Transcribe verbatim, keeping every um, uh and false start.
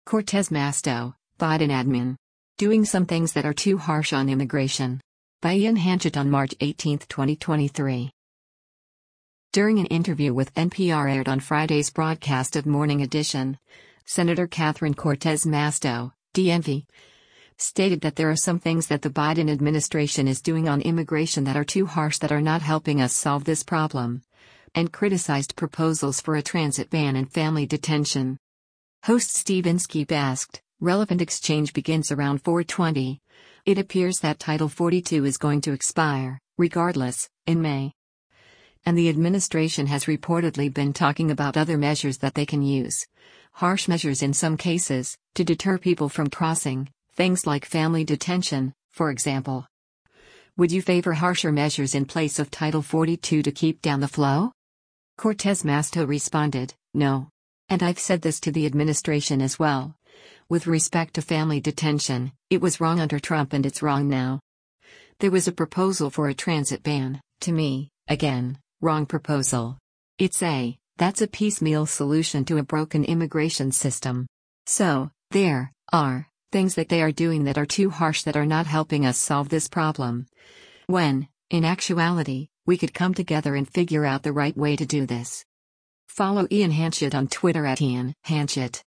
Cortez Masto, Biden admin. Doing some things that are too harsh on immigration. By Ian Hanchett on March eighteenth, twenty twenty-three. During an interview with N P R aired on Friday's broadcast of Morning Edition, Senator Catherine Cortez Masto, D M V, stated that there are some things that the Biden administration is doing on immigration that are too harsh that are not helping us solve this problem, and criticized proposals for a transit ban and family detention. Host Steve Inskeep asked, "Relevant exchange begins around four twenty. It appears that Title forty-two is going to expire, regardless, in May. And the administration has reportedly been talking about other measures that they can use. Harsh measures in some cases, to deter people from crossing, things like family detention, for example. Would you favor harsher measures in place of Title forty-two to keep down the flow?" Cortez Masto responded, "No. And I've said this to the administration as well. With respect to family detention, it was wrong under Trump and it's wrong now. There was a proposal for a transit ban, to me, again, wrong proposal. It's a, that's a piecemeal solution to a broken immigration system. So, there are things that they are doing that are too harsh that are not helping us solve this problem. When, in actuality, we could come together and figure out the right way to do this." Follow Ian Hanchett on Twitter at Ian Hanchett.